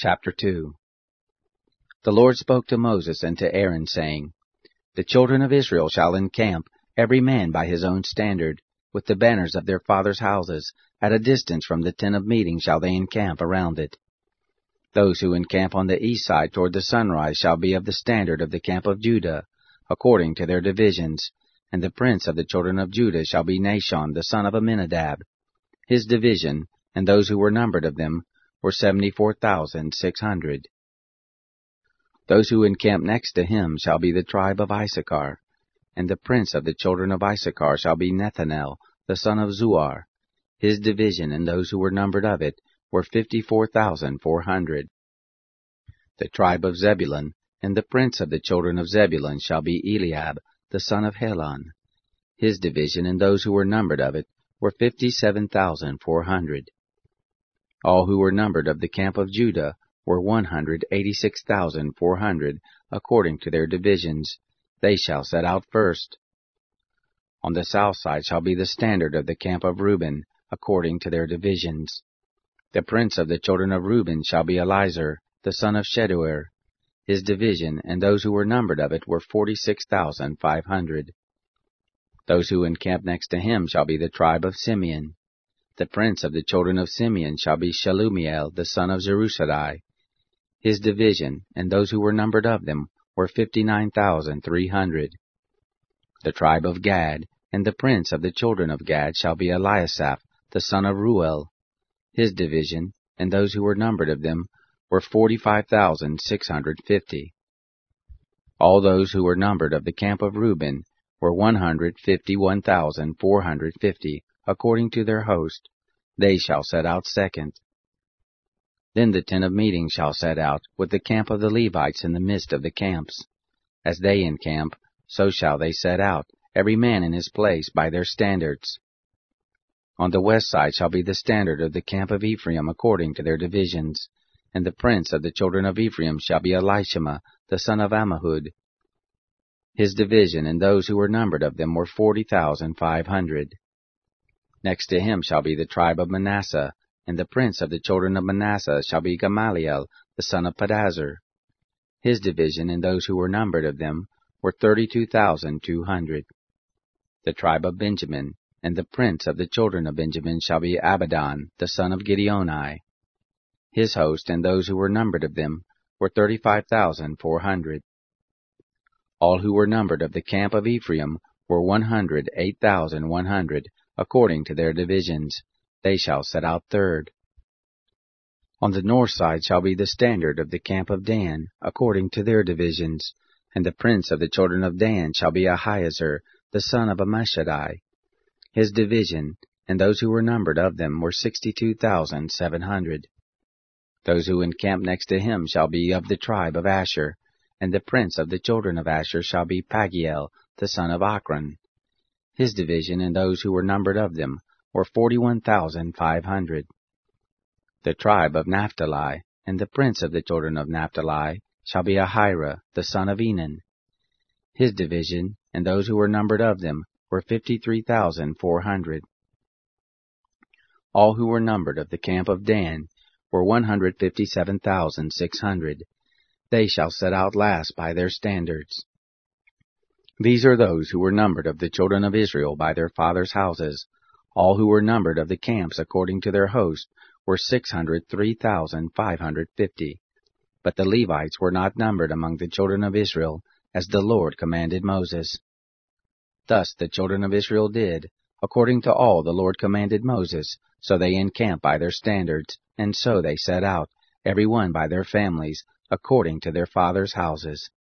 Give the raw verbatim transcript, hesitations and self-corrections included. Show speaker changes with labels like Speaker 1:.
Speaker 1: Chapter two. The Lord spoke to Moses and to Aaron, saying, The children of Israel shall encamp, every man by his own standard, with the banners of their fathers' houses. At a distance from the tent of meeting shall they encamp around it. Those who encamp on the east side toward the sunrise shall be of the standard of the camp of Judah, according to their divisions. And the prince of the children of Judah shall be Nahshon the son of Amminadab. His division, and those who were numbered of them, were seventy-four thousand six hundred. Those who encamp next to him shall be the tribe of Issachar, and the prince of the children of Issachar shall be Nethanel the son of Zuar. His division, and those who were numbered of it, were fifty-four thousand four hundred. The tribe of Zebulun, and the prince of the children of Zebulun shall be Eliab the son of Helon. His division, and those who were numbered of it, were fifty-seven thousand four hundred. All who were numbered of the camp of Judah were one hundred eighty-six thousand four hundred, according to their divisions. They shall set out first. On the south side shall be the standard of the camp of Reuben, according to their divisions. The prince of the children of Reuben shall be Elizur, the son of Sheduer. His division, and those who were numbered of it, were forty-six thousand five hundred. Those who encamp next to him shall be the tribe of Simeon. The prince of the children of Simeon shall be Shelumiel, the son of Zerusadai. His division, and those who were numbered of them, were fifty-nine thousand three hundred. The tribe of Gad, and the prince of the children of Gad shall be Eliasaph, the son of Ruel. His division, and those who were numbered of them, were forty-five thousand six hundred fifty. All those who were numbered of the camp of Reuben were one hundred fifty-one thousand four hundred fifty, according to their host. They shall set out second. Then the tent of meeting shall set out, with the camp of the Levites in the midst of the camps. As they encamp, so shall they set out, every man in his place by their standards. On the west side shall be the standard of the camp of Ephraim according to their divisions, and the prince of the children of Ephraim shall be Elishama, the son of Ammihud. His division, and those who were numbered of them, were forty thousand five hundred. Next to him shall be the tribe of Manasseh, and the prince of the children of Manasseh shall be Gamaliel, the son of Pedazur. His division, and those who were numbered of them, were thirty-two thousand two hundred. The tribe of Benjamin, and the prince of the children of Benjamin shall be Abidan, the son of Gideoni. His host, and those who were numbered of them, were thirty-five thousand four hundred. All who were numbered of the camp of Ephraim were one hundred eight thousand one hundred, according to their divisions. They shall set out third. On the north side shall be the standard of the camp of Dan, according to their divisions, and the prince of the children of Dan shall be Ahiezer, the son of Ammishaddai. His division, and those who were numbered of them, were sixty-two thousand seven hundred. Those who encamp next to him shall be of the tribe of Asher, and the prince of the children of Asher shall be Pagiel, the son of Achran. His division, and those who were numbered of them, were forty-one thousand five hundred. The tribe of Naphtali, and the prince of the children of Naphtali, shall be Ahira, the son of Enan. His division, and those who were numbered of them, were fifty-three thousand four hundred. All who were numbered of the camp of Dan were one hundred fifty-seven thousand six hundred. They shall set out last by their standards. These are those who were numbered of the children of Israel by their fathers' houses. All who were numbered of the camps according to their host were six hundred three thousand five hundred fifty. But the Levites were not numbered among the children of Israel, as the Lord commanded Moses. Thus the children of Israel did, according to all the Lord commanded Moses, so they encamped by their standards, and so they set out, every one by their families, according to their fathers' houses.